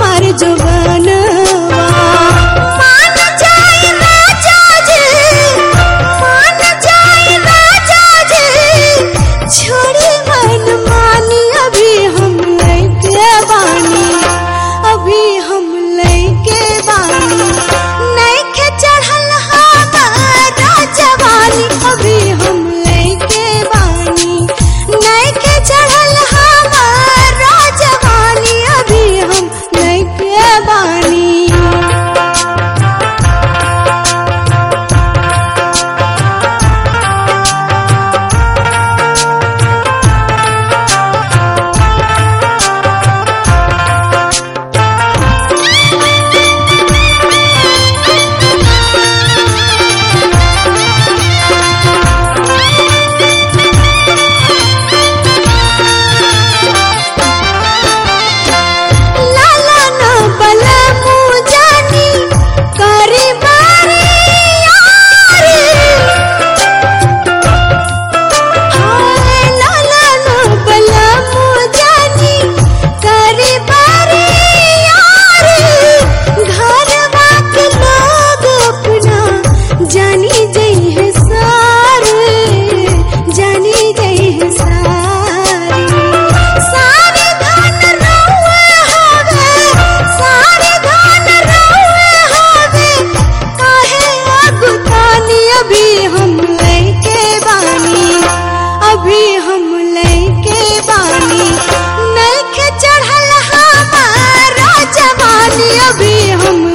हमार जुबानवा। मान जाए राजा जी, मान जाए राजा जी, छोड़ी मन मानी अभी हम लइके बानी, अभी हम लइके बानी। नइखे चढ़ल हमारा जवानी, अभी हम लइके बानी। नइखे चढ़ल हमारा जवानी, अभी हम लइके बानी। लाला ना बला मुजानी करी बारी यारी। हाय लाला ना बला मुजानी करी बारी यारी। घरवा के लोग अपना जानी जई है सारे, जानी जई है सारी। सारे धन रहुए हवे, सारे धन रहुए हवे, काहे अगुतानी। अभी हम लइके बानी, अभी हम लइके बानी। नइखे चढ़ल हमारा जवानी, अभी हम